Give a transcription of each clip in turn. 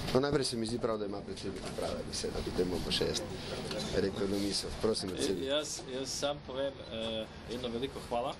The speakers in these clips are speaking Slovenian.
No, najprej se mi zdi prav, da ima predsednik prave besede, potem bom pa še jaz rekel na misel. Prosim, predsednik. Jaz sam povem jedno veliko hvala,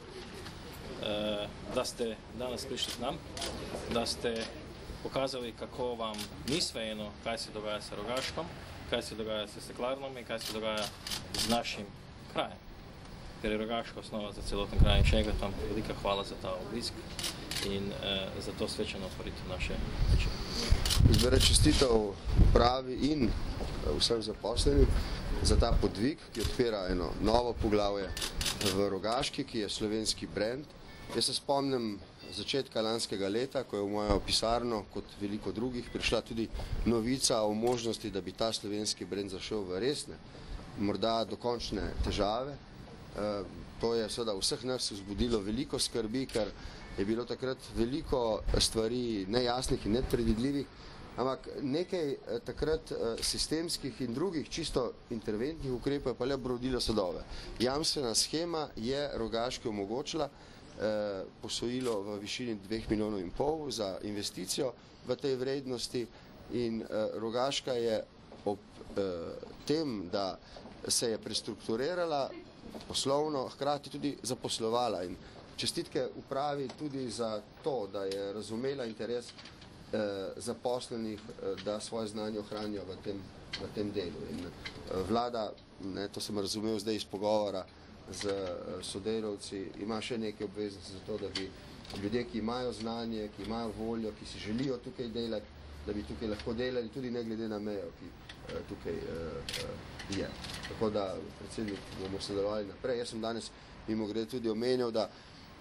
da ste danes prišli k nam, da ste pokazali, kako vam ni svejedno, kaj se dogaja s Rogaškom, kaj se dogaja s steklarnom in kaj se dogaja z našim krajem. Ker je Rogaška osnova za celoten kraj in še enkrat vam velika hvala za ta obisk in za to svečano otvoritev naše večere. Jaz bi čestitev upravi in vsem zaposlenim za ta podvig, ki odpira eno novo poglavje v Rogaški, ki je slovenski brand. Jaz se spomnim začetka lanskega leta, ko je v mojo pisarno, kot veliko drugih, prišla tudi novica o možnosti, da bi ta slovenski brand zašel v resne, morda dokončne težave. To je seveda vseh nas vzbudilo veliko skrbi, ker je bilo takrat veliko stvari nejasnih in nepredvidljivih, ampak nekaj takrat sistemskih in drugih čisto interventnih ukrepov je pa le obrodilo sadove. Jamstvena shema je Rogaški omogočila posojilo v višini 2,5 milijonov za investicijo v tej vrednosti in Rogaška je ob tem, da se je prestrukturirala poslovno, hkrati tudi zaposlovala in čestitke upravi tudi za to, da je razumela interes zaposlenih, da svoje znanje ohranijo v tem delu. In vlada, to sem razumel zdaj iz pogovora z sodelavci, ima še neke obveznosti za to, da bi ljudje, ki imajo znanje, ki imajo voljo, ki si želijo tukaj delati, da bi tukaj lahko delali tudi ne glede na mejo, ki tukaj je. Tako da, predsednik, bomo sodelovali naprej. Jaz sem danes mimogrede tudi omenil, da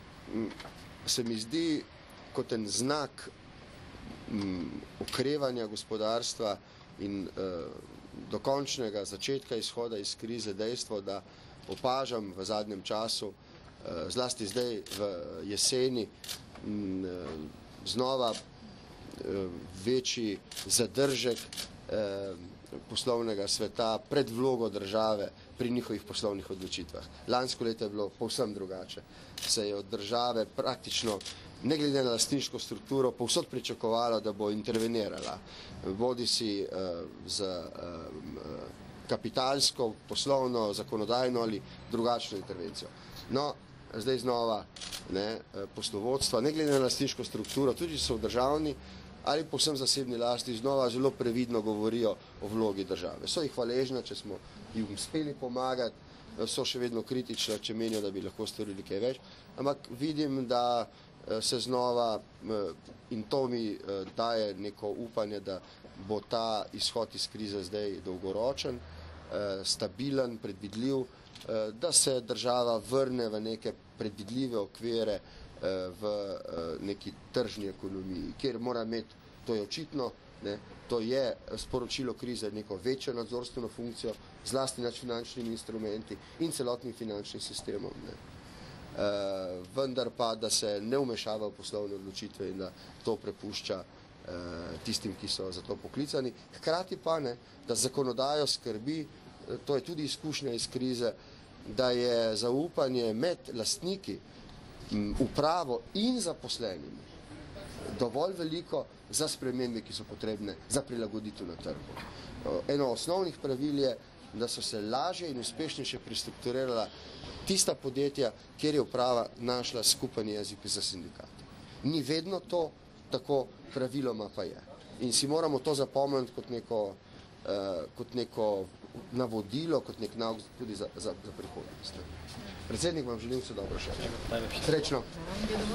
se mi zdi kot en znak okrevanja gospodarstva in dokončnega začetka izhoda iz krize dejstvo, da opažam v zadnjem času, zlasti zdaj v jeseni, znova večji zadržek poslovnega sveta pred vlogo države pri njihovih poslovnih odločitvah. Lansko leto je bilo povsem drugače. Se je od države praktično, ne glede na lastniško strukturo, povsod pričakovalo, da bo intervenirala. Bodi si z kapitalsko, poslovno, zakonodajno ali drugačno intervencijo. No, zdaj znova poslovodstva, ne glede na lastniško strukturo, tudi so v državni ali povsem zasebni lasti, znova zelo previdno govorijo o vlogi države. So jih hvaležna, če smo jim uspeli pomagati, so še vedno kritična, če menijo, da bi lahko storili kaj več, ampak vidim, da se znova, in to mi daje neko upanje, da bo ta izhod iz krize zdaj dolgoročen, stabilen, predvidljiv, da se država vrne v neke predvidljive okvire v neki tržni ekonomiji, kjer mora imeti, to je očitno, to je sporočilo krize, neko večjo nadzorstveno funkcijo, zlasti nad finančnimi instrumenti in celotnim finančnim sistemom. Vendar pa, da se ne vmešava v poslovne odločitve in da to prepušča tistim, ki so za to poklicani. Hkrati pa, da zakonodajo skrbi, to je tudi izkušnja iz krize, da je zaupanje med lastniki, upravo in zaposlenimi dovolj veliko za spremembe, ki so potrebne za prilagoditev na trgu. Eno osnovnih pravil je, da so se lažje in uspešnejše prestrukturirala tista podjetja, kjer je uprava našla skupen jezik za sindikate. Ni vedno to, tako praviloma pa je. In si moramo to zapomniti kot neko navodilo, kot nek nauk tudi za prihodnost. Predsednik, vam želim vse dobro še. Srečno.